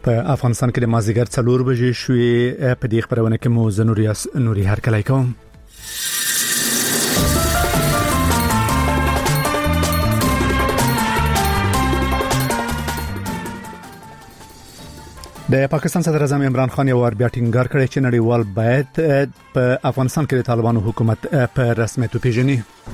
په افغانستان کې د مازیګر 4 بجې شوې په دې خبرونه کې مو زنوریاس نوري هرکلی کوم. د پاکستان صدر اعظم عمران خان یو بیا ټینګار کړی چې نړیوال باید په افغانستان کې د طالبانو حکومت په رسمیت وپیژني.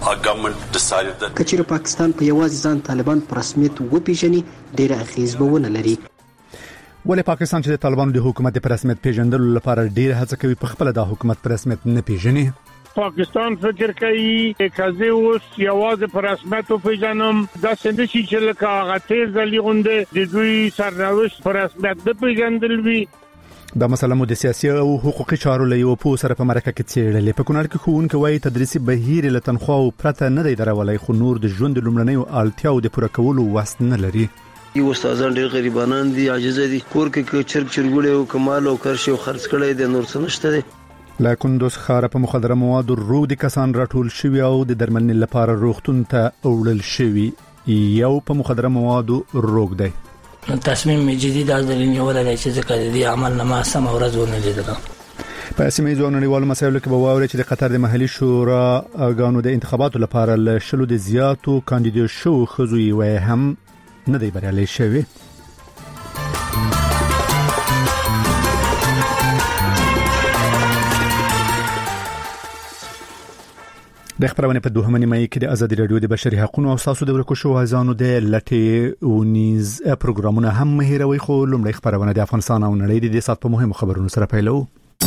کچېر پاکستان په یوازې ځان طالبان په رسمیت وپیژني ډېر اغیز به ونه لري. ولې پاکستان چې د طالبانو د حکومت په رسمیت پیژندلو لپاره ډېر هڅه کوي په خپل د حکومت په رسمیت نه پیژني؟ پاکستان فکر کوي چې اوس یوازې پر رسمیت پیژنم دا څنګه چې لکه هغه تیز لیغونده د دوی سرنوشت پر رسمیت نه پیژندل وی. دا مسله مو د سیاسي او حقوقي چارو له یو پوه سره په مرکه کې څېړلې. په کونړ کې ښوونکي وايي تدریسي بهیر له تنخوا او پرته نه دی درولای، خو نور د ژوند لومړنیو اړتیاو د پوره کولو وس نه لري. یو استادان ډېر غریبانان دي، عاجز دي، کور کې چرګ چرګوړي او کمال او کرشي او خرڅ کړي د نور څه نشته دي. لا کندوز خاره په مخدره موادو روغ دي کسان راټول شوی او د درملنې لپاره روغتون ته وړل شوی. یو په مخدره موادو روغ دی. تصمیم جدید از درین یو ولای چې ذکر دي عمل نه ما سم ورځ ونه لیدل. په سیمه ځو نړیوالو مسایلو کې به واوري چې د قطر د محلي شورا غانو د انتخاباتو لپاره ل شلو د زیاتو کاندیدټ شو خزوی و هم نه دی بریالي شوی. د خبرونه په دوهمه نیمه کې د ازادي رادیو د بشري حقوقو او اساسو د ورکو شو ځانو د لټي ونیز پروګرامونه هم مهیروي. خو لومړی خبرونه د افغانستان او نړۍ د سات په مهمو خبرونو سره پیلو.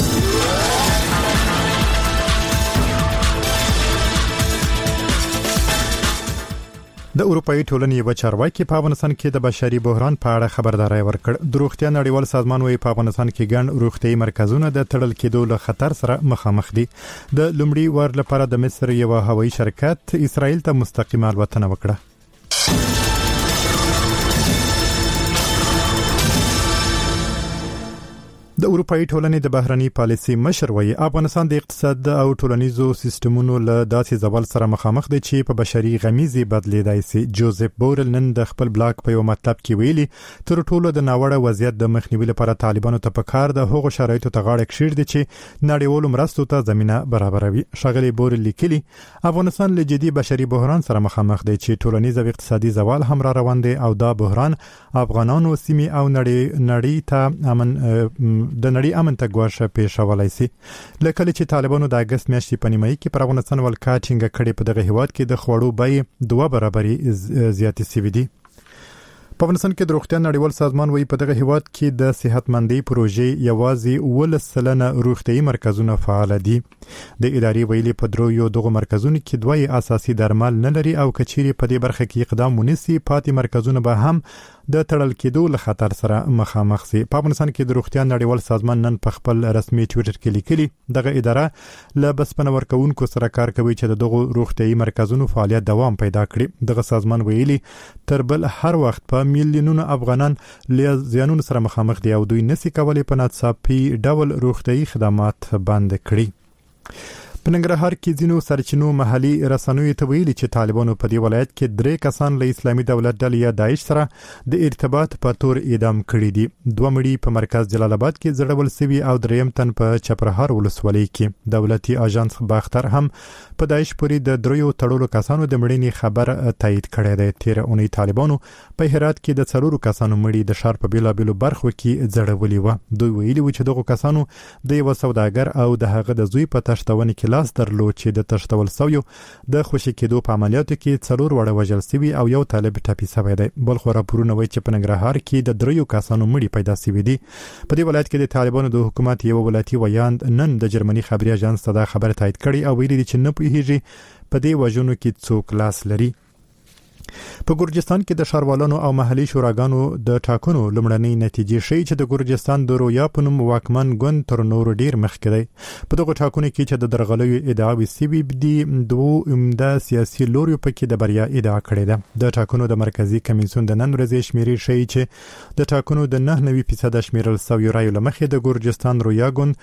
د اروپאי ټولنې یو چارواکي په افغانستان کې د بشري بحران په اړه خبرداري ورکړ. د روغتیا نړیوال سازمان وايي په افغانستان کې ګڼ روغتيایي مرکزونه د تړل کېدو له خطر سره مخامخ دي. د لومړي وار لپاره د مصر یو هوایي شرکت اسرائیل ته مستقیمه الوتنه وکړه. د اروپאי ټولنې د بهرني پالیسي مشر وايي افغانستان د اقتصاد او ټولنیزو سیستمونو له داسې زوال سره مخامخ دی چې په بشري غمیزي بدلیدای شي. جوزف بورل نن د خپل بلاګ په یو مطلب کې ویلي تر ټولو د ناوړه وضعیت د مخنیوي لپاره طالبانو ته پکار د هغو شرایطو ته غاړه کښیر دي چې نړیوالو مرستو ته زمينه برابروي. شغلي بورل لیکلي افغانستان له جدي بشري بحران سره مخامخ دی چې ټولنیز او اقتصادي زوال هم را روان دي او دا بحران افغانانو سیمه او نړۍ ته د نړۍ امن ته ګواښ پیښولای شي. لکه چې طالبانو د اگست میاشتې په نیمایي کې پر افغانستان ولکا ټینګه کړې په دغه هیواد کې د خوړو بیې 2 برابري زیاتې شوې دي. په افغانستان کې د روغتیا نړیوال سازمان وايي په دغه هیواد کې د صحتمندۍ پروژې یوازې 10% روغتيایي مرکزونه فعال دي. د ادارې ویلي په درویو دغه مرکزونو کې دوی اساسي درمل نه لري او کچيري په دې برخه کې اقدام ونیسي پاتې مرکزونه به هم د تړل کېدو له خطر سره مخامخ شي. په افغانستان کې د روغتیا نړیوال سازمان نن په خپل رسمي ټویټر کې لیکلي دغه اداره له بسپنه ورکوونکو سره کار کوي چې دغه روغتيایي مرکزونو فعالیت دوام پیدا کړي. دغه سازمان ویلي تر بل هر وخت په میلیونونو افغانان له زیانونو سره مخامخ دي او دوی نسي کولای په ناڅاپي ډول روغتيایي خدمات بند کړي. په ننګرهار کې ځینو سرچینو محلي رسنیو ته ویلي چې طالبانو په دې ولایت کې 3 کسان له اسلامي دولت ډلې یا داعش سره د ارتباط په تور اعدام کړي دي. 2 مړي په مرکز جلال آباد کې زړول سوي او دریم تن په چپرهار ولسوالۍ کې. دولتي اژانس باختر هم په داعش پورې د 3 تړلو کسانو د مړینې خبر تایید کړی دی. تیر اونۍ طالبانو په هرات کې د 4 کسانو مړي د شهر په بیلابیلو برخو کې زړولي و. دوی ویلي و چې دغه کسانو د یو سوداګر او د هغه د زوی په تشتونه کې لاس درلود چې د تشتول سویو د خوشی کېدو په عملیاتو کې 4 وړه وژل شوي او یو طالب ټپي شوی دی. بل خو راپورونه وایي چې په ننګرهار کې د 3 کسانو مړي پیدا شوي دي. په دې ولایت کې د طالبانو د حکومت یو ولایتي ویاند نن د جرمني خبري اژانس ته خبر تایید کړي او ویلي چې نه پوهیږي په دې وژنو کې څوک لاس لري. په ګورجستان کې د شاروالانو او محلي شوراګانو د ټاکنو لمړنۍ نتیجې شي چې د ګورجستان د رویا په نوم واکمن ګوند تر نور ډیر مخکې دی. په دغه ټاکنو کې چې د درغلیو ادعاوې سوي دي 2 عمده سیاسي لوري په کې د بریا ادعا کړې ده. د ټاکنو د مرکزی کمیسیون د نن ورځې شمیرې شي چې د ټاکنو د 9% شمیرل سوي رایو لمخې د ګورجستان رویا ګوند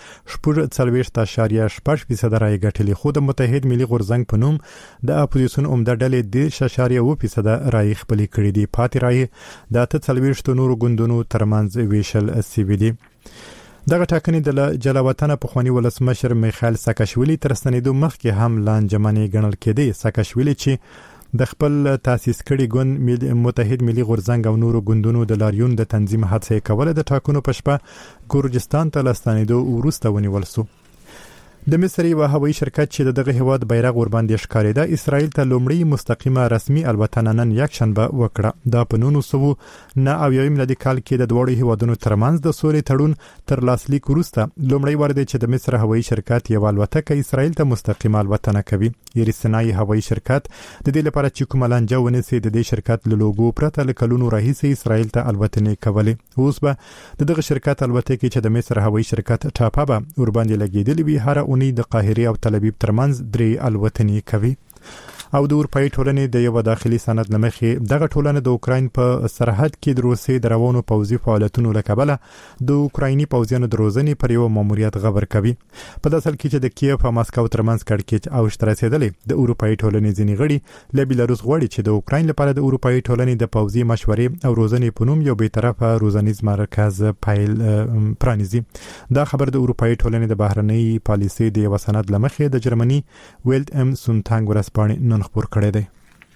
40.8% رای ګټلې، خو د متحد ملي غورځنګ په نوم د اپوزیسیون عمده ډلې د 6.2% 2% رای خپل کړي دي. پاتې رای د 43 نورو ګوندونو ترمنځ ویشل سوي دي. دغه ټاکنې د جلاوطن په خواني ولسمشر میخائیل ساکاشویلی تر ستنېدو مخکې هم لانجمنې ګڼل کېدی. ساکاشویلی چې د خپل تاسیس کړي ګوند متحد ملي غورځنګ او نورو ګوندونو د لاریون د تنظیم هڅه کوله د ټاکنو په شپه ګورجستان ته لستنېدو وروسته ونیول شو. د مصر یو هوایي شرکت چې دغه هیواد بیرغ ور باندې ښکارېده اسرائیل ته لومړی مستقیمه رسمي البته نن یکشنبه وکړه. دا په 1999 میلادي کال کې د دوه هیوادونو ترمنځ د سولې تړون تر لاسلیک وروسته لومړی وار دی چې د مصر هوایي شرکت یو الوتکه اسرائیل ته مستقیمه البته کوي. ایرسنای هوایي شرکت د دې لپاره چې کومه لانجه ونیسي د دې شرکت له لوګو پرته له کلونو راهیسې اسرائیل ته الوتنې کولې. اوس به دغه شرکت الوتکه چې د مصر هوایي شرکت ټاپه به ور باندې لګېدلې وي هر د قاهره او تل ابیب ترمنځ 3 الوتنې کوي. او د اروپאי ټولنې د یو داخلي سند لمخې دغه ټولنه د اوکراین په سرحد کې د روسي د روانو پوځي فعالیتونو لکبله د اوکرایني پوځیانو د روزنې پر یو ماموریت خبر کوي. په داسې حال کې چې د کیف او مسکو ترمنځ کړکېچ او شترسېدلې د اروپאי ټولنې ځینې غړي له بیلاروس غواړي چې د اوکراین لپاره د اروپאי ټولنې د پوځي مشورې او روزنې په نوم یو بیطرفه روزنیز مرکز پایل پرانیزي. دا خبر د اروپאי ټولنې د بهرنۍ پالیسي د یو سند لمخې د جرمني ویلد ام سونتانګ ورسپانې نن خبر کړی دی.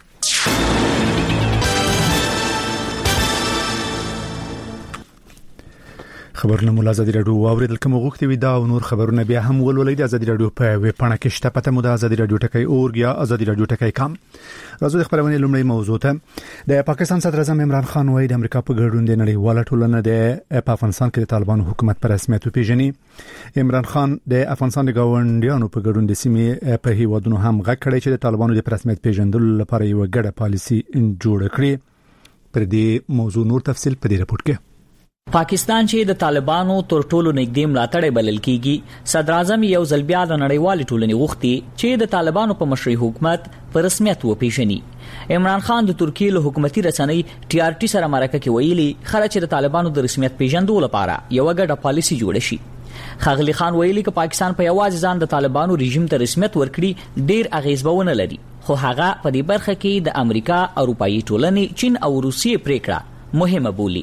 خبرونه مو ازادي رادیو واوریدل کوم غوښتي وي دا او نور خبرونه بیا هم ولولئ د ازادي رادیو په ویب پاڼه کې شته. پته مو د ازادي رادیو ټکی اورګ یا ازادي رادیو ټکی کام. راځو د خبرونه لومړی موضوع ته. د پاکستان صدر اعظم عمران خان وایي د امریکا په ګډون د نړیواله ټولنه د افغانستان کې د طالبانو حکومت پر رسمیت پیژني. عمران خان د افغانستان د گاونډیانو په ګډون د سیمې په هیوادونو هم غږ کړی چې د طالبانو د رسمیت پیژندلو لپاره یو ګډه پالیسي جوړ کړي. پر دې موضوع نور تفصیل په دې راپور کې. پاکستان چې د طالبانو تر ټولو نږدې ملاتړی بلل کیږي صدر اعظم یو ځل بیا د نړیوال ټولنې غوښتي چې د طالبانو په مشرۍ حکومت په رسمیت وپیژني. عمران خان د ترکیې له حکومتي رسنۍ TRT سره مرکه کې ویلي خره چې د طالبانو د رسمیت پیژندلو لپاره یو ګډه پالیسي جوړ شي. خاغلی خان ویلي چې پاکستان په یوازې ځان د طالبانو رژیم ته رسمیت ورکړي ډیر اغیزبونه لري خو هغه په دې برخه کې د امریکا، اروپאי ټولنې، چین او روسیې پریکړه مهمه بولی.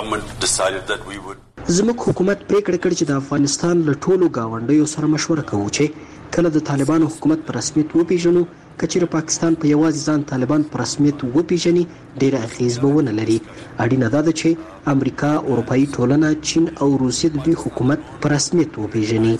زموږ حکومت پریکړه کړې چې د افغانستان له ټولو گاونډیو سره مشوره کوو چې کله د طالبانو حکومت په رسمیت وپیژنو. کچېر پاکستان په یوازې ځان طالبان په رسمیت وپیژني ډیره اغیزبونه لري. اړینه ده چې امریکا، اروپאי ټولنه، چین او روسیې د دوی حکومت په رسمیت وپیژني.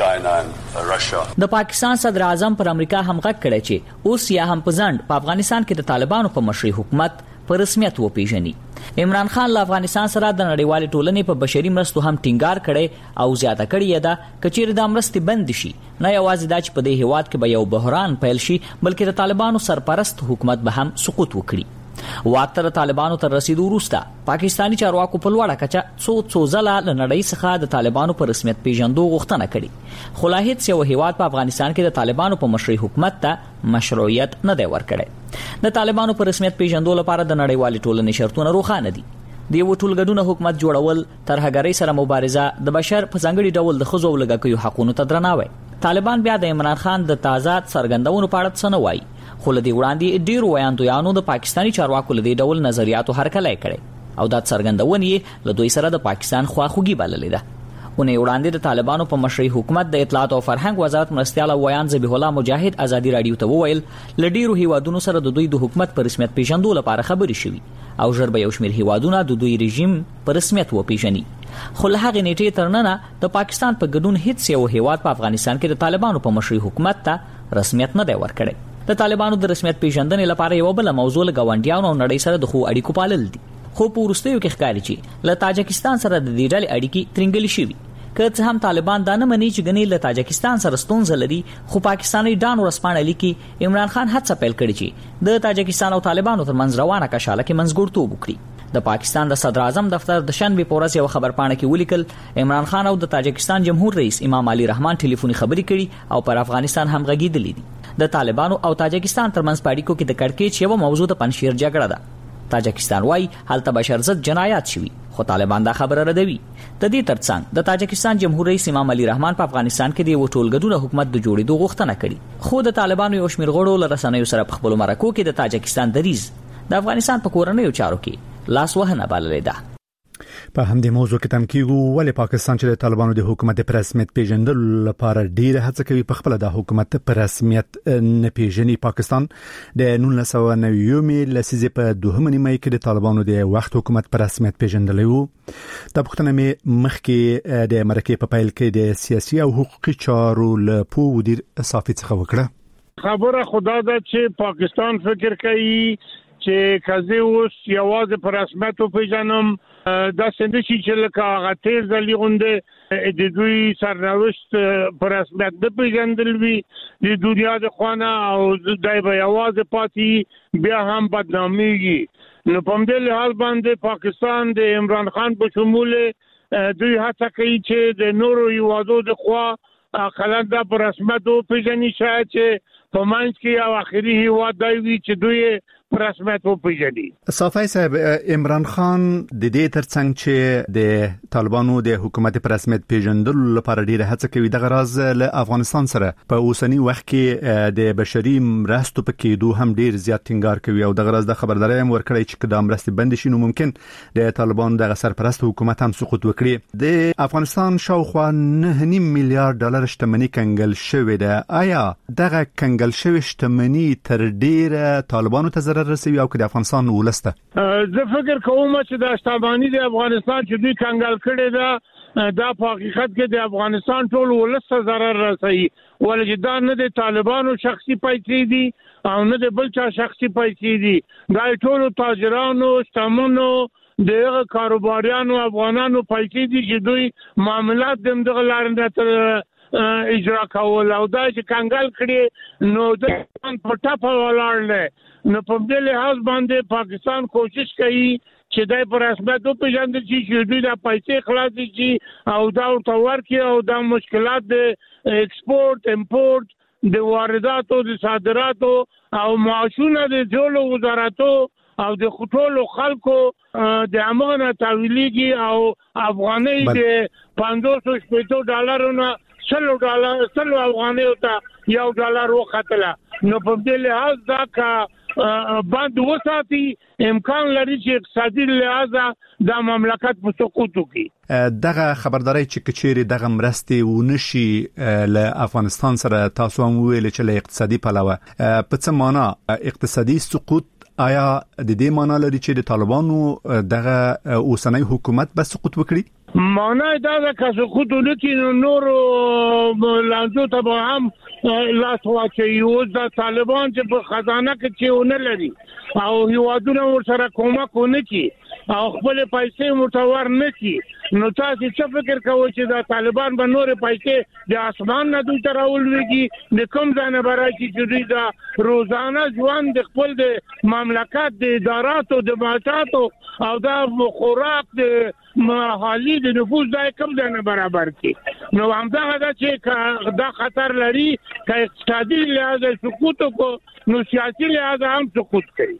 د پاکستان صدر اعظم پر امریکا هم غږ کړی چې اوس یا هم په ځند په افغانستان کې د طالبانو په مشرۍ حکومت په رسمیت وپیژني. عمران خان له افغانستان سره د نړیوال ټولنې په بشري مرستو هم ټینګار کړي او زیاته کړي ده کچېر د مرستې بند شي نه یوازې دا چې په دې هیواد کې به یو بحران پیل شي بلکې د طالبانو سرپرست حکومت به هم سقوط وکړي. واکتر طالبانو تر رسیدو وروسته پاکستانی چارواکو په لوړه کچه څو ځله له نړۍ څخه د طالبانو په رسمیت پیژندو غوښتنه کړې خو لا هیڅ یو هیواد په افغانستان کې د طالبانو په مشرۍ حکومت ته مشروعیت نه دی ورکړی. د طالبانو په رسمیت پیژندو لپاره د نړیوالې ټولنې شرطونه روښانه دي. د یو ټولګډونه حکومت جوړول، ترهګرۍ سره مبارزه، د بشر په ځانګړي ډول د ښځو او لږکیو حقوقو ته درناوی. طالبان بیا د عمران خان د تازه څرګندونو په اړه څه نه وایي خو له دې وړاندې ډیرو ویاندویانو د پاکستانی چارواکو له دې ډول نظریاتو هرکلی کړی او دا څرګندونې یې له دوی سره د پاکستان خواخوږي بللې ده. اونې وړاندې د طالبانو په مشرۍ حکومت د اطلاعات او فرهنګ وزارت مرستیال او ویان ذبیح الله مجاهد ازادي رادیو ته وویل له ډیرو هیوادونو سره د دوی د حکومت په رسمیت پیژندو لپاره خبرې شوي او ژر به یو شمېر هیوادونه د دوی رژیم په رسمیت وپیژني. خو له هغې نیټې تر ننه د پاکستان په ګډون هیڅ یو هیواد په افغانستان کې د طالبانو په مشرۍ حکومت ته رسمیت نه دی ورکړی. د طالبانو د رسمیت پیژندنې لپاره یو بل موضوع له ګاونډیانو او نړۍ سره د ښو اړیکو پالل دي. خو په وروستیو کې ښکاري چې له تاجکستان سره د دې ډلې اړیکې ترنګلې شوي. که څه هم طالبان دا نه مني چې ګنې له تاجکستان سره ستونزه لري خو پاکستاني ډان ورسپانه لیکي عمران خان هڅه پیل کړې چې د تاجکستان او طالبانو ترمنځ روانه کشاله کې منځګړتوب وکړي. د پاکستان د صدر اعظم دفتر د شنبې په ورځ یو خبرپاڼه کې ولیکل عمران خان او د تاجکستان جمهور رئیس امام علي رحمان ټلیفوني خبرې کړي او پر افغانستان هم غږېدلې دي. د طالبانو او تاجکستان ترمنځ په اړیکو کې د کړکېچ یوه موضوع د پنجشیر جګړه ده. تاجکستان وايي هلته بشر ضد جنایات شوي خو طالبان دا خبره ردوي. د دې ترڅنګ د تاجکستان جمهور رئیس امام علي رحمان په افغانستان کې د یو ټولګډونه حکومت د جوړېدو غوښتنه کړې خو د طالبانو یو شمېر غړو له رسنیو سره په خپلو مرکو کې د تاجکستان دریځ د افغانستان په کورنیو چارو کې لاس وهنه بللې ده. په همدې موضوع کې تم کیږو ولې پاکستان چې د طالبانو د حکومت پر رسمیت پیژندلو لپاره ډیره هڅه کوي په خپل د حکومت پر رسمیت نه پیژني. پاکستان د 1990 لسیزې په 2 نیمه کې د طالبانو د وخت حکومت پر رسمیت پیژندلی وو. د پښتنه مې مخکې د مرکه په پیل کې د سیاسي او حقوقي چارو له مدیر صافي څخه وکړه. خبره خدا ده چې پاکستان فکر کوي چې کزه اوس یوازې پر رسمیت پیژنم دا څنګه چې لکه هغه تیز لیغونده د دوی سرنوشت پر رسمیت د پیژندل وی د دنیا د خوانه او دای به یوازې پاتې بیا هم بدناميږي. نو په دې لحاظ باندې پاکستان د عمران خان په شمول دوی هڅه کوي چې د نورو یوازو د خوا خلک پر رسمیت پیژني شاید چې په منځ کې او اخري هوا دی چې دوی رسمیت پیژني. صافی صاحب، عمران خان د دې ترڅنګ چې د طالبانو د حکومت پر رسمیت پیژندلو لپاره ډیره هڅه کوي د غرض له افغانستان سره په اوسنی وخت کې د بشري مرستو په کېدو هم ډیر زیات ټینګار کوي او د غرض د خبرداري هم ورکړي چې د مرستې بند شي نو ممکن د طالبانو د سرپرست حکومت هم سقوط وکړي. د افغانستان شاوخوا 9.5 میلیارډ ډالر شتمنۍ کنګل شوې ده. آیا دغه کنګل شوې شتمنۍ تر ډیره طالبانو ته رسوي او د افغانستان ولسته؟ زه فکر کوم چې د شتمنۍ د افغانستان چې دوی کنګل کړي ده دا په حقیقت کې د افغانستان ټول ولسته ضرر رسوي، ولې دا نه د طالبانو شخصي پیسې دي او نه د بل چا شخصي پیسې دي، دا ټول تاجرانو شتمنو دغه کاروباریانو افغانانو پیسې دي چې دوی معاملات دغه لارې اجرا کول او دا چې کنګل کړي نو د په ټاپه ولاړل. نو په دې لحاظ باندې پاکستان کوشش کوي چې دای پر رسمیت پیژندل شي چې دوی د پیسې خلاص شي او دا ورته ورکړي او دا مشکلات د ایکسپورت امپورت د وارداتو د صادراتو او معاشونه د ټولو وزارتو او د خټولو خلکو د امانه تحویلېږي او افغانۍ د $500 $100 افغانۍ ته $1 وختله. نو په دې لحاظ دا کا باندې وساتي امکان لري چې اقتصادي لحاظ د مملکت په سقوط وکړي. دغه خبرداري چې کچېری دغه مرستې ونشي له افغانستان سره تاسو هم ویل چې له اقتصادي پلوه په څه معنا اقتصادي سقوط آیا د دې معنا لري چې د طالبانو دغه اوسنۍ حکومت به سقوط وکړي؟ معنا دا ده چې سقوط وکړي نور لانجو ته به هم لاس واچي او د طالبان چې په خزانه کې چې ونه لري او هیوادونه ورسره کومک ونه کوي او خپل پیسې متور نه کوي نو تاسو څه فکر کوئ چې د طالبان به نور پیسې د اسمان نه دوی ته راولويږي د کوم ځای نه برایي چې دوی د روزانه ژوند د خپل د مملکت د اداراتو د مالیاتو او د خوراک د محلي د نفوذ ځای کوم ځای نه برابر کړي نو همدغه دا چې دا خطر لري چې اقتصادي لحاظ سقوط کو نو سیاسي لحاظ هم سقوط کوي.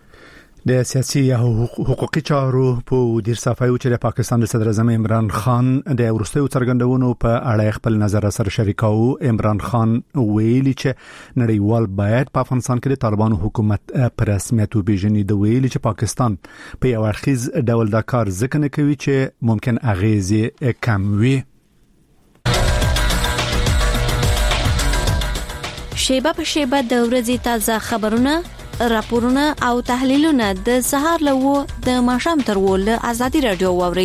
د سیاسي او حقوقي چارو په ډیر صفایو چې د پاکستان د صدر اعظم عمران خان د ورستیو څرګندونو په اړه خپل نظر سره شریکاو. عمران خان ویلي چې نړیوال باید په افغانستان کې د طالبانو حکومت پر رسمیت وبېژني. د ویلي چې پاکستان په یو اړخیز ډول دا کار ځکه نه کوي چې ممکن اغیزې کم وي. شیبه په شیبه د ورځې تازه خبرونه راپورونه او تحلیلونه د سهار له د ماښام تر ول ازادي رادیو ووري.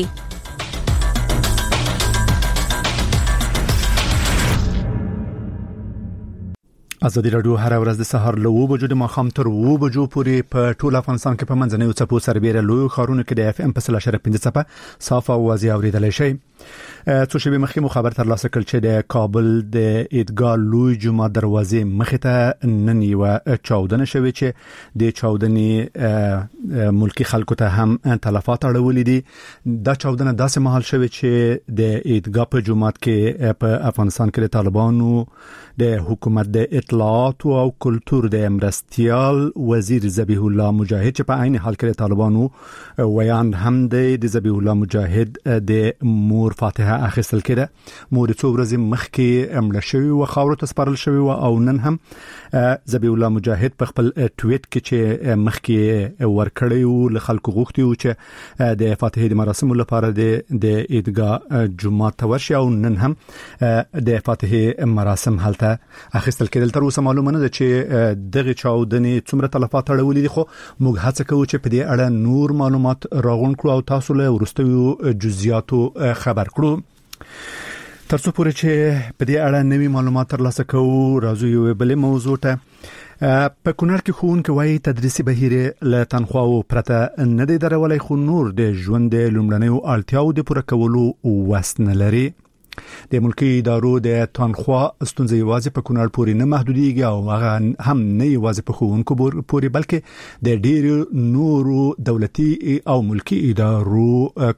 ازادي رادیو هر ورځ د سهار له 9 بجو د ماښام تر 9 بجو پورې په ټول افغانستان کې په منځنوي څپو سربېره لوی خارونه کې د اف ام په 0.5 څپه صاف او واضح اوریدل شي. څو شپې مخکې مو خبر ترلاسه کړ چې د کابل د عیدګاه لوی جمعه دروازې مخې ته نن یو چاودنه شوې چې د چاودنې ملکی خلکو ته هم تلفات اړولې دي. دا چاودنه داسې مهال شوې چې د عیدګاه په جمعات کې په افغانستان کې د طالبانو د حکومت د اطلاع اطلاعات او کلتور د مرستیال وزیر ذبیح الله مجاهد چې په عین حال کې طالبانو ویان هم د ذبیح الله مجاهد د مور فاتحه اخیستل کړه. مور څو ورځې مخکې مړه شوی او خاورو ته سپارل شوی او نن هم ذبیح الله مجاهد په خپل ټویټ کې چې مخکې ورکړی او له خلکو غوښتي او چې د فاتحه د مراسم لپاره د عیدګاه جمعه ته ورشي او نن هم د فاتحه مراسم هلته اخیستل کېدل. تر اوسه معلومه نه ده چې دغه چاودنې څومره تلفات اړولې دي، خو موږ هڅه کوو چې په دې اړه نور معلومات راغونډ کړو او تاسو له وروستیو جزئیاتو خبر کړو. ترڅو پورې چې په دې اړه نوي معلومات ترلاسه کوو راځو یو بل موضوع ته. په کونړ کې ښوونکي وایي تدریسي بهیر له تنخواو پرته نه دی درولای، خو نور د ژوند د لومړنیو اړتیاو د پوره کولو وس نه لري. د ملکي ادارو د تنخوا ستونزې یوازې په کونړ پورې نه محدودېږي او هغه هم نه یوازې په ښوونکو پورې بلکې د ډېرو نورو دولتي او ملکي ادارو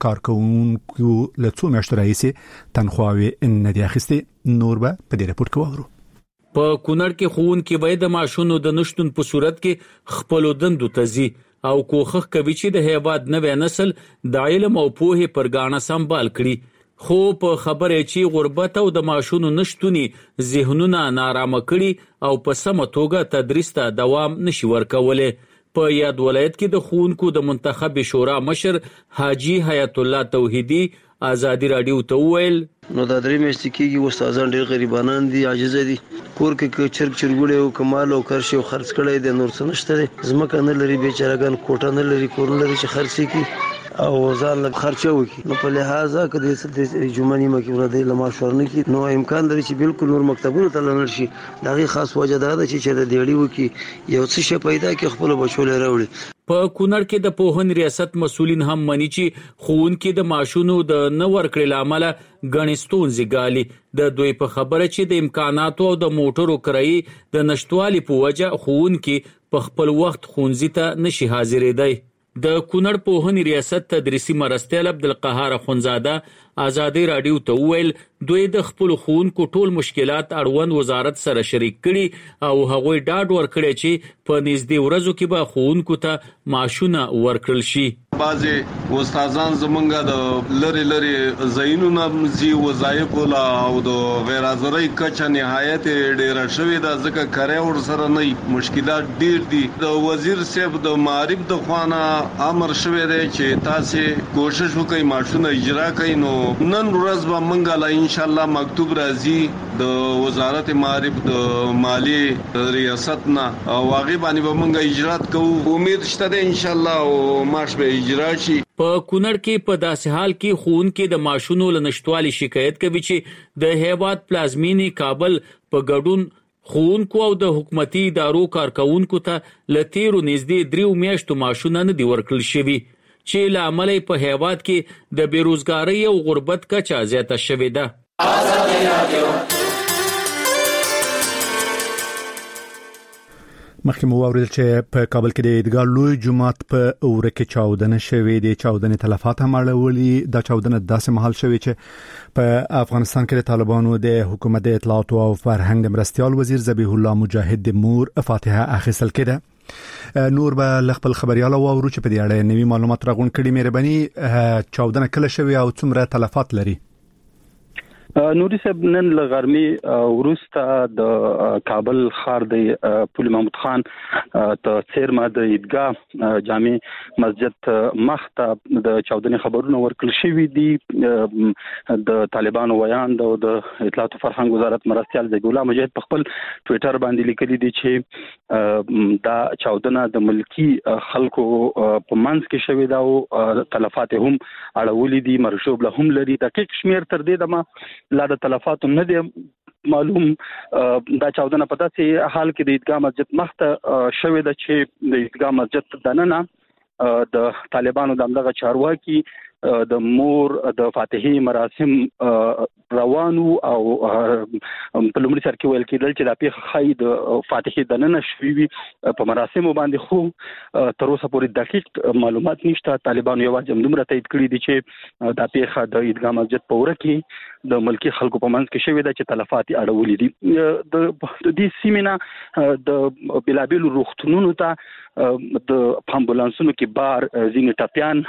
کارکونکو له څو میاشتو راهیسې تنخواوې نه دي اخیستې. نور به په دې راپور کې واورو. په کونړ کې ښوونکي باید د معاشونو د نشټون په صورت کې خپل دندو تزي او کوښښ کوي چې د هیواد نوې نسل د علم او پوهې پرګاڼه سمبال کړي، خو په خبره چې غربت او د معاشونو نشټونی ذهنونه نارامه کړي او په سمه توګه تدریس ته دوام نشي ورکولای. په یاد ولایت کې د ښوونکو د منتخب شورا مشر حاجی حیات الله توحیدی آزادی رادیو ته وویل نو دا درې میاشتې کېږي استادان ډېر غریبانان دي، عاجزه دي، کور کې چرګ چرګوړي او کمال او کرشي او خرڅ کړي د نور څه نشته دي، ځمکه نه لري، بیچارهګان کوټه نه لري، کور نه لري چې خرڅي کی او ځان له خرچه وکي. نو په لحاظه کې د جمعې مکه ورته لما شورنه کی نو امکان لري چې بالکل نور مکتبونو ته لاړ شي. دغه خاص وجه دا ده چې د دیړی وکي یو څه شي پیدا کې خپل بچو له راوړي. په کونړ کې د پوهن ریاست مسولین هم مني چې ښوونکي د معاشونو د نه ورکړې لامل غنښتون زیګالي د دوی په خبره چې د امکاناتو او د موټرو کرایي د نشټوالي په وجه ښوونکي په خپل وخت ښوونځي ته نشي حاضرېدای. د کونړ پوهن ریاست تدریسي مرستیال عبدالقهار اخونزاده آزادی رادیو ته وویل دوی د خپل ښوونکو ټول مشکلات اړوند وزارت سره شریک کړي او هغوی ډاډ ورکړي چې په نږدې ورځو کې به ښوونکو ته معاشونه ورکړل شي. بعضی استادان زمونږ د لری لری زینونه زی وظایف او د غیر حاضرۍ کچه نهایت ډیره شوې ده، ځکه کاري ور سره نه مشکلات ډیر دي. د وزیر صاحب د معارف د خوانه امر شوې ده چې تاسو کوشش وکړئ معاشونه اجرا کړئ. نو نن ورځ به منګه لا ان شاء الله مکتوب راځي د وزارت معارف د مالی ریاست نه او هغه باندې به منګه اجرات کوو. امید شته ده ان شاء الله او ماش به اجرا شي. په کونړ کې په داسې حال کې ښوونکي د معاشونو له نشټوالي شکایت کوي چې د هیواد پلازمینی کابل په ګډون ښوونکو او د حکومتي ادارو کارکونکو ته لتیرو نږدې 3 میاشتو معاشونه نه دي ورکړل شوي چې له امله په هیواد کې د بیروزګاری او غربت کچه زیاته شوې ده. مخکې مو واورېدل چې په کابل کې د عیدګاه لوی جومات په اوره کې چاودنه شوې ده. چاودنې تلفات هم اړولي. دا چاودنه داسې مهال شوې چې په افغانستان کې د طالبانو د حکومت د اطلاعات او فرهنګ د مرستیال وزیر ذبیح الله مجاهد د مور فاتحه اخیستل کېده. نور به خپل خبريال واورو چې په دې اړه نوي معلومات راغون کړي. مهرباني چاودنه کله شوی او څومره تلفات لري؟ نوري صاحب نن لغرمي ورسته د کابل ښار د پول محمود خان ته څیرمه د عیدګاه جامع مسجد مخته د چاودنې خبرونه ورکړل شوي دي. د طالبانو ویاند او د اطلاعات او فرهنګ وزارت مرستیال ذبیح الله مجاهد په خپل ټویټر باندې لیکلي دي چې دا چاودنه د ملکی خلکو په منځ کې شوې ده او تلفات هم اړولې دي، مرشوب له هم لري. دقیق شمیر تر دې دمه لا د تلفات نه دي معلوم. دا چاودنه په داسې حال کې د عیدګاه مسجد مخته شوې ده چې د عیدګاه مسجد دننه د طالبانو دغه چارواکي د مور د فاتحه مراسم روانو او په لومړي سر کې ویل کېدل چې د پیښه خای د فاتحې د نن شوي په مراسمو باندې خو تر اوسه پورې دقیق معلومات نشته. طالبانو یوازې دومره تایید کړی دي چې د پیښه د عیدګاه مسجد په وره کې د ملکی خلکو په منځ کې شوې ده چې تلفات اړولې دي. د دې سیمینه د بلابل روغتونونو ته د امبولانسونو کې بار ځینې ټاپیان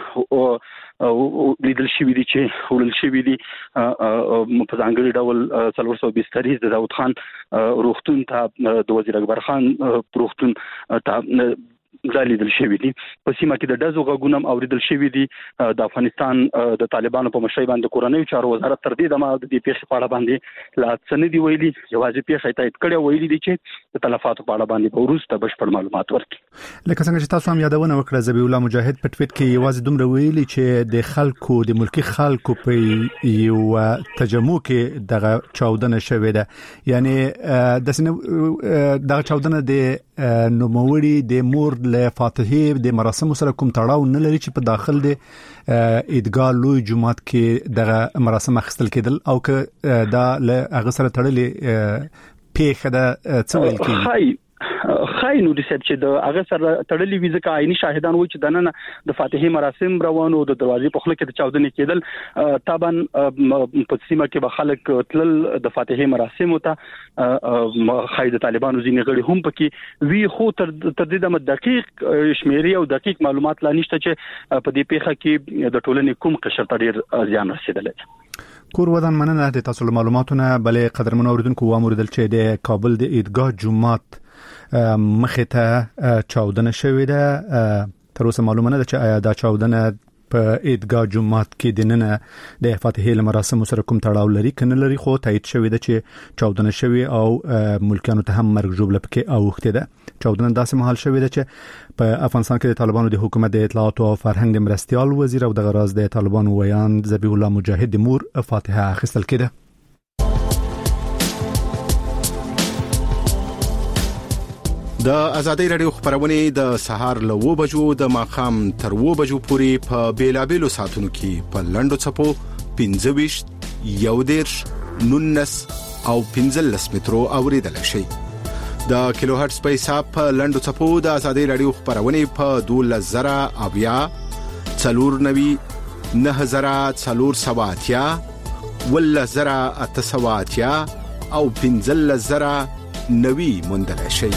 او لیدل شوی دي چې ولل شوی دي په ځانګړي ډول 400 بسترې د داود خان روغتون ته د وزیر اکبر خان روغتون ته لیدل شوی دي. په سیمه کې د دزو غږونم اوریدل شوی دي. د افغانستان د طالبانو په مشرۍ باندې کورنۍ چارو وزارت تر دې دمه د دې پیښې په اړه باندې لا څه نه دی ویلي. یوازې پیښه تایید کړې ویلي دي چې د تلفاتو په اړه باندې وروسته بشپړ معلومات ورکړي. لکه څنګه چې تاسو هم یادونه وکړه ذبیح الله مجاهد په ټویټ کې یوازې دومره ویلي چې د خلکو د ملکی خلکو په یو تجمع کې دغه چاودنه شوې ده. یعنی د دغه چاودنه د نوموړي د مور له فاتحې د مراسمو سره کوم تړاو نه لري چې په داخل د عیدګاه لوی جمعات کې دغه مراسم اخیستل کېدل او که دا له هغه سره تړلې پیښه ده څه ویل کېږي؟ خای نو د سب چې د هغه سره تړلې وي ځکه عیني شاهدان وایي چې د نن د فاتحې مراسم روانو د دروازې په خله کې د چاودنې کېدل. طبعا په سیمه کې به خلک تلل د فاتحې مراسم ته خای د طالبانو ځینې غړي هم پکې وی خو تر دې د دقیق شمیرې او دقیق معلومات لا نشته چې په دې پیښه کې د ټولنې کوم قشر ته ډیر زیان رسیدلی. کور ودان مننه د تاسو معلوماتونه. بلې قدرمن اوریدونکو واموریدل چې د کابل د عیدګاه جمعات مخه ته چاودنه شوې ده. تر اوسه معلومه نه ده چې آیا دا چاودنه په عیدګاه جمعات کې د نن د فاتحې مراسم سره کوم تړاو لري کنه لري. خو تایید شوې ده چې چاودنه شوې او ملکانو ته هم مرګ ژوبله پکې اوخته ده. چاودنه داسې مهال شوې ده چې په افغانستان کې د طالبانو د حکومت د اطلاعات او فرهنګ د مرستيال وزیر او د غراز د طالبانو ویان ذبیح الله مجاهد د مور فاتحه اخیستل کېده. د ازادي رادیو خبرونه د سهار له 9 بجو د ماخام تر 9 بجو پورې په بیلابېلو ساتونو کې په لندو چپو 15 یودیرش 19 او 15 مترو اوریدل شي. د کیلو هرتز په حساب په لندو چپو د ازادي رادیو خبرونه په 12000 اویا 490 9470 ولزرا او 15000 نوي مندل شي.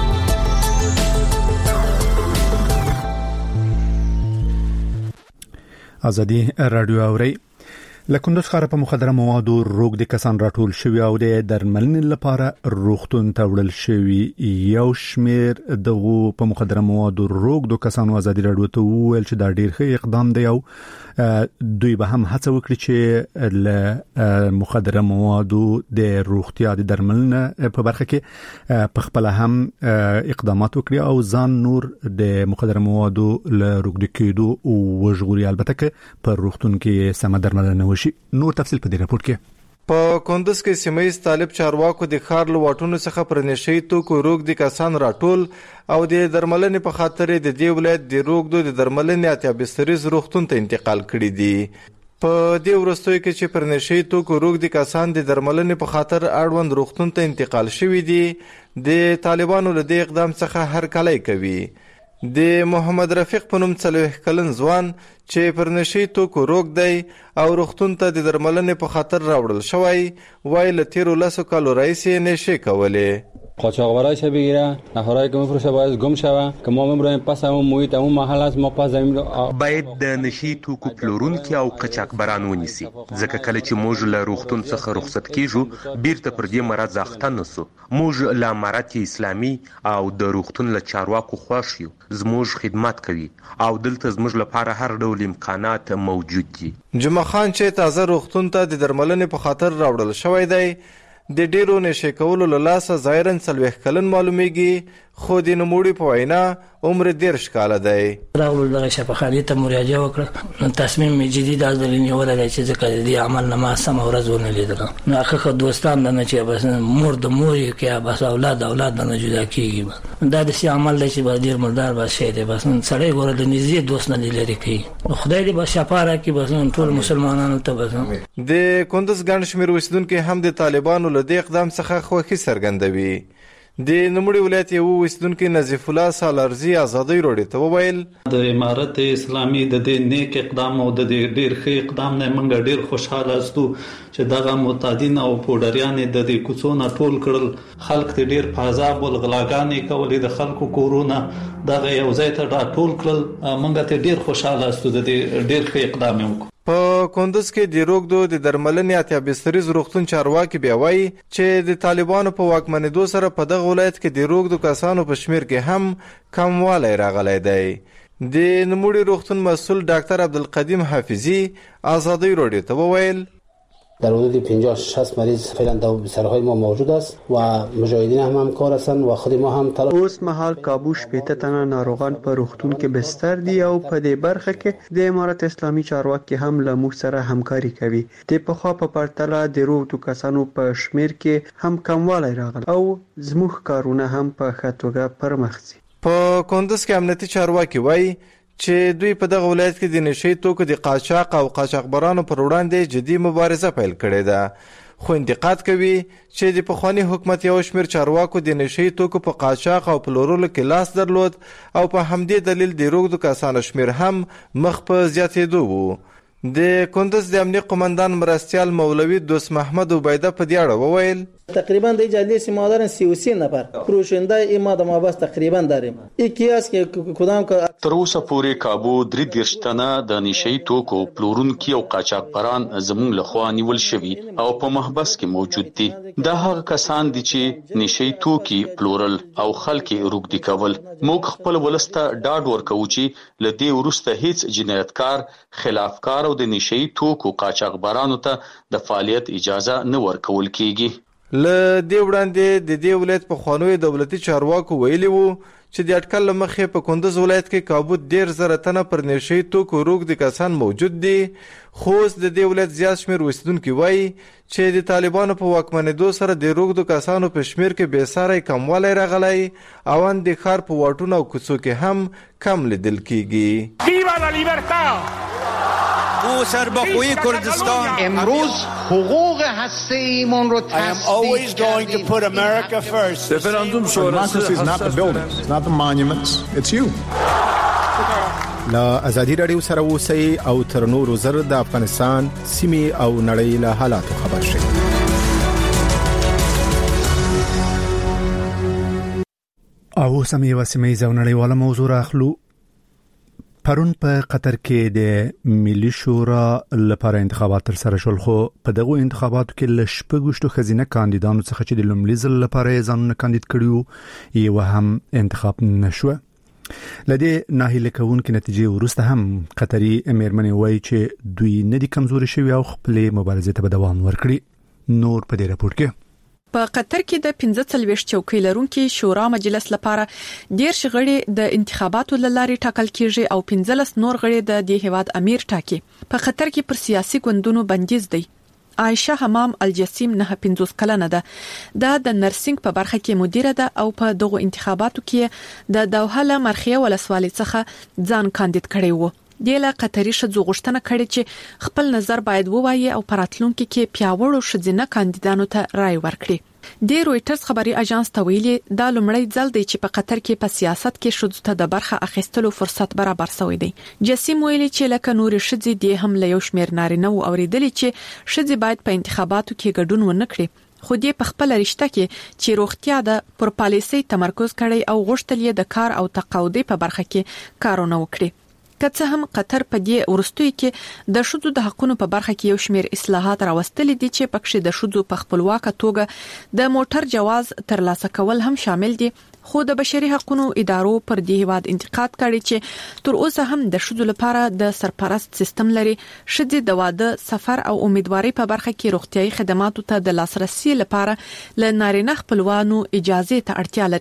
ازادي رادیو اوري لکندوز خاره په مخدره موادو روغ د کسان راټول شوی او د درملنې لپاره روغتون ته وړل شوی. یو شمیر دغه په مخدره موادو روغ د کسانو ازادي رادیو ته ویل چې دا ډیر ښه اقدام دی او دوی به هم هڅه وکړي چې له مخدره موادو د روغتیا د درملنې په برخه کې په خپل هم اقدامات وکړي او ځان نور د مخدره موادو له روغ د کېدو او وژغوري. البته که په روغتون کې سم درملنه وشي. نور تفصیل په دې راپور کې. په کندز کې سیمایي طالب چارواکو د خار لواټونو څخه پر نشي توکو روغ د کسان راټول او د درملنې په خاطر د دې ولایت د روغ د درملنې اتیا بستریز روغتون ته انتقال کړي دي. په دې ورستوي کې چې پر نشي توکو روغ د کسان د درملنې په خاطر اړوند روغتون ته انتقال شوي دي د طالبانو له دې اقدام څخه هر کلی کوي. د محمد رفیق په نوم 40 کلن ځوان چې پر نشي توکو روغ دی او روغتون ته د درملنې په خاطر راوړل شوی وای له 13 کالو رئیس نشي کولې. قاچاقبرایش بگیره نفرایی که میفروشه باید گم شوه که ما میبریم پس همون محیط همون محل است ما پس زمین باید د نشي توکو پلورونکي او قاچاقبران ونیسي ځکه کله چې موږ له روغتون څخه رخصت کیږو بیرته پر دې مرض اخته نسو. موږ له امارت اسلامي او د روغتون له چارواکو خوښ یو. زموږ خدمت کوي او دلته زموږ لپاره هر ډول امکانات موجود دي. جمعه خان چې تازه روغتون ته د درملنې په خاطر راوړل شوی دی د ډیرو نشه کولو له لاسه ظاهرا 40 کلن معلومیږي خو د نموړي په وینا عمر 13 کال دی. راغلو دغه شفاخاني ته مراجعه وکړه. تصمیم می جدي دا درنیول دی چې ځکه دې عمل نه ما سم ورځ ونه لیدل. نو هغه دوستان نه چې بس مور د مور کې بس اولاد نه جدا کیږي. دا د سي عمل دی چې به ډیر مردار باشه دی. بس سړی ګوره د نږدې دوست نه لري کوي. خدای دې به شفاعت کوي بس ټول مسلمانانو ته. بس د کندز ګڼ شمېر اوسیدونکو هم د طالبانو له دې اقدام څخه خوښي څرګندوي. د نوموړي ولایت یو اوسیدونکو نظیف الله سالارزي ازادي راډیو ته وویل د امارت اسلامي د دې نیک اقدام او د دې ډیر ښه اقدام نه موږ ډیر خوشاله استو چې دغه معتادین او پوډریان د دې کوڅونه ټول کړل. خلک ته ډیر فازاب او غلاګانې کولې د خلکو کورونا دغه یو ځای ته ټول کړل. موږ ته ډیر خوشاله استو د دې ډیر ښه اقدام وکړ. په کندز کې د روغدو د درملنې اتیا بستریز روغتون چارواکي بیا وایي چې د طالبانو په واکمنېدو سره په دغه ولایت کې د روغدو کسانو په شمیر کې هم کموالی راغلی دی. د نوموړي روغتون مسؤل ډاکټر عبدالقدیم حافظي ازادي راډیو ته وویل در حدود 50-60 مریض فعلا در بسترهای ما موجود است و مجاهدین هم همکار هستند و خود ما هم اوس مهال کابو 80 تنه ناروغان په روغتون کې بستر دي او په دې برخه کې د امارت اسلامي چارواکي هم له موږ سره همکاري کوي. د پخوا په پرتله د روغتو کسانو په شمیر کې هم کموالی راغلی او زموږ کارونه هم په ښه توګه پرمخ ځي. په کندز کې امنیتي چارواکي وایي چې دوی په دغه ولایت کې د نشي توکو د قاچاق او قاچاقبرانو پر وړاندې جدي مبارزه پیل کړې ده. خو انتقاد کوي چې د پخوانی حکومت یو شمېر چارواکو د نشي توکو په قاچاق او پلورلو کې لاس درلود او په همدې دلیل د روغدو کسانو شمیر هم مخ په زیاتېدو وو. د کندز د امنیت قماندان مرستیال مولوی دوست محمد عبیده په دې اړه وویل تقریبا در جلسه ما دارن 33 نفر پروشنده ما د مابس تقریبا داریم. یکی است که کدام که تر اوسه پورې کابو 33 تنه د نشئی توکو پلورونکي او قاچاقبران زموږ لخوا نیول شوي او په محبس کې موجود دي. دا هغه کسان دي چې نشئی توکي پلورل او خلک روږدي کول. موږ خپل ولسته ډاډ ورکوو چې ل دې وروسته هیڅ جنایتکار خلافکار او د نشئی توکو قاچاقبرانو ته د فعالیت اجازه نه ورکول کیږي. له دې وړاندې د دې ولایت په خوانوي دولتي چارواکو ویلي وو چې د اټکل مخې په کندز ولایت کې کابو 10,000 تنه پر نشئی توکو روږدي کسان موجود دي. خو د دې ولایت زیات شمېر اوسیدونکي وایي چې د طالبانو په واکمنېدو سره د روږدو کسانو په شمیر کې بېساری کموالی راغلی او ان د ښار په واټونو او کوڅو کې هم کم لیدل کیږي. او سربخوی کردستان امروز حقوق هسته‌ایمون رو always going to put America first. Referendum شورای is not the buildings, it's not the monuments, it's you. لا ازادي رادیو سره اوسئ او تر نورو زر د افغانستان سیمې او نړۍ له حالاتو خبر شئ. او سمې وسمې ځونړیواله موضوع راخلو. پرون په قطر کې د ملي شورا لپاره انتخابات تر سره شول. خو په دغه انتخاباتو کې ل شپږشتو خزینه کاندیدانو څخه چې د لومړي ځل لپاره ځانونه کاندید کړیو یو هم انتخاب نشو. لدې ناهیله کوونکې نتیجې ورسته هم قطري امیرمنې وایي چې دوی نه دي کمزوري شوي او خپل مبارزې ته دوام ورکړي. نور په دې راپور کې په قطر کې د 45 چوکۍ لرونکي شورا مجلس لپاره 10 غړي د انتخاباتو لارې ټاکل کیږي او 15 نور غړي د دې هیواد امیر ټاکي. په قطر کې پر سیاسي ګوندونو بندیز دی. عائشه حمام الجسیم نه 50 کلنه ده. د نرسنګ په برخه کې مدیره ده او په دغه انتخاباتو کې د دوحه له مرخیه ولسوالۍ څخه ځان کاندید کړی وو. دیله قطري شذو غشتنه کړي چې خپل نظر باید ووایي او پراتلونکو کې پیاوړو شذینه کاندیدانو ته رائے ورکړي. د رويټرز خبري اژانس ته ویلي دا لومړی ځل دی چې په قطر کې په سیاست کې شذو ته د برخه اخیستلو فرصت برابر شوی دی. جسیم ویلي چې لکه نور شذي د هم له یو شمیر نارینه او اوریدلی چې شذي باید په انتخاباتو کې ګډون ونه کړي. خو دې په خپل رشته کې چې روغتیا د پر پالیسي تمرکز کړي او غوښتل یې د کار او تقاعد په برخه کې کارونه وکړي. که څه هم قطر په دې ورستوي کې د شذو د حقونو په برخه کې یو شمیر اصلاحات راوستل دي چې پکې د شذو په خپلواک توګه د موټر جواز ترلاسه کول هم شامل دي. خو د بشري حقوقو ادارو پر دې هواد انتقاد کړي چې تر اوسه هم د شذو لپاره د سرپرست سیستم لري. شذي د واده سفر او امیدواري په برخه کې روغتيایي خدماتو ته د لاسرسي لپاره ل نارینه خپلوانو اجازه ته اړتیا لري.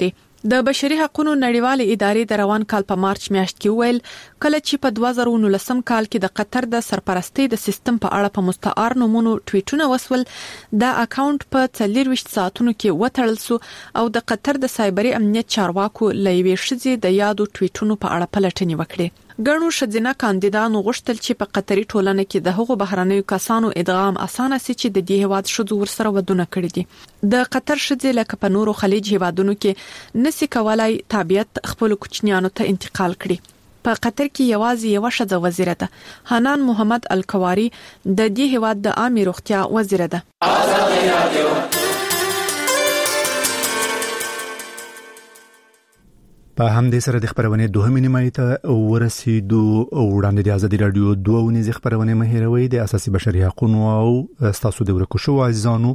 د بشري حقوقو نړیوالې ادارې د روان کال په مارچ میاشت کې ویل کله چې په 2019 کال کې د قطر د سرپرستی د سیستم په اړه په مستعار نومونو ټویټونه وسول دا اکاونټ په 24 ساعتونو کې وټړل سو او د قطر د سایبري امنیت چارواکو لوي شذي د یادو ټویټونو په اړه پلټنې وکړې ګڼو شذینه کاندیدانو غوښتل چې په قطري ټولنه کې د هغو بهرنیو کسانو ادغام اسانه سي چې د دې هواد شذو ورسره ودونه کړی دي د قطر شذي لکه په نورو خلیج هوادونو کې نسی کولای تابعیت خپل کوچنیانو ته انتقال کړي په قطر کې یوازې یو شذ وزیر ده حنان محمد الکواری د دې هواد د عامه روغتیا وزیر ده په همدې سره د خبرونه دوه نیمه ته ورسېدو وړاندې د ازادي رادیو 2 ونیز خبرونه مهیروي د اساسي بشري حقوقو او تاسو د ورکو شو عزیزانو